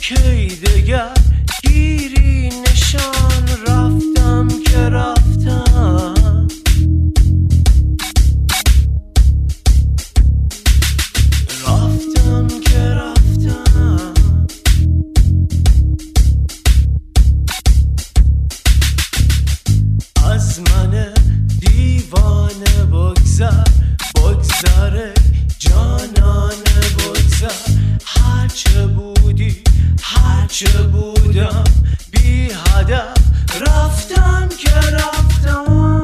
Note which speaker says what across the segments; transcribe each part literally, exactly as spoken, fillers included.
Speaker 1: کی دگر گیری نشان رفتم که رفتم رفتم که رفتم از من دیوانه بگذر بگذر جانانه بگذر هرچه بودی هرچه بودم بی هدف رفتم که رفتم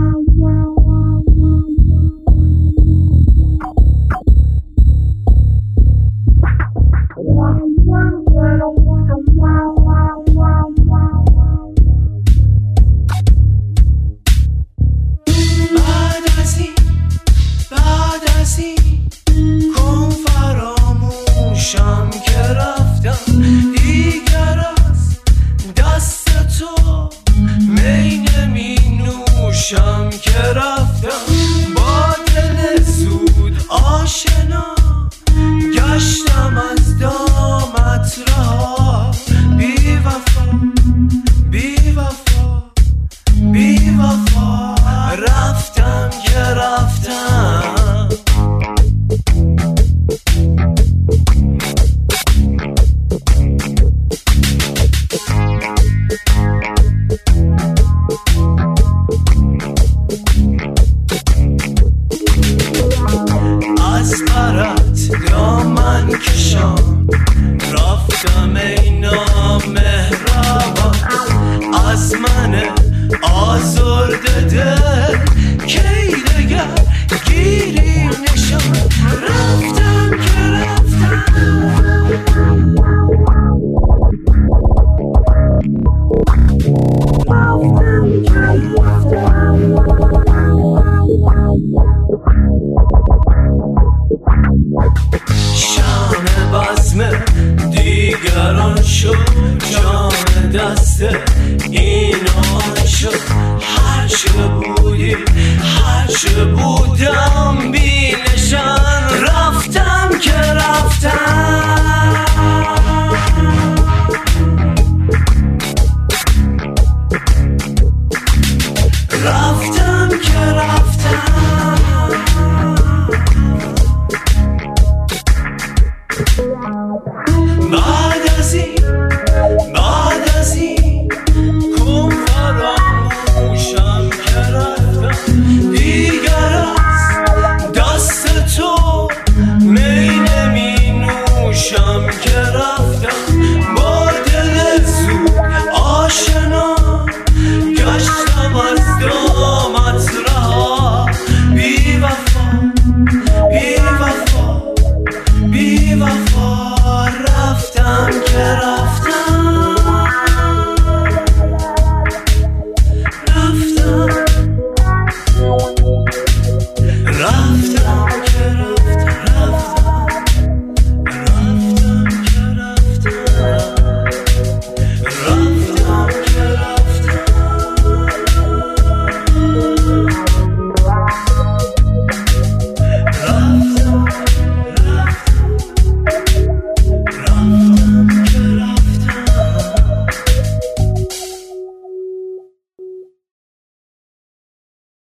Speaker 1: بعد از این بعد از این کن فراموشم که رفتم دیگر از دست تو می نمی نوشم که رفتم با دل زود آشنا گشتم از دامت رها بی وفا بی وفا بی وفا رفتم که رفتم از برات دامن کشم رفتم ای نامهربان از من آزرده دل کی دگر گیری نشان رفتم که رفتم رفتم که رفتم شام بزم دیگران شد جام دست اینان شد هرچه بودی هرچه بودم بی نشان رفتم که رفتم رفتم که رفتم بعد از این بعد از این کن فراموشم که رفتم دیگر از دست تو می نمی نوشم که رفتم با دل زود آشنا گشتم از دامت رها بی وفا بی وفا بی وفا رفتم که رفتم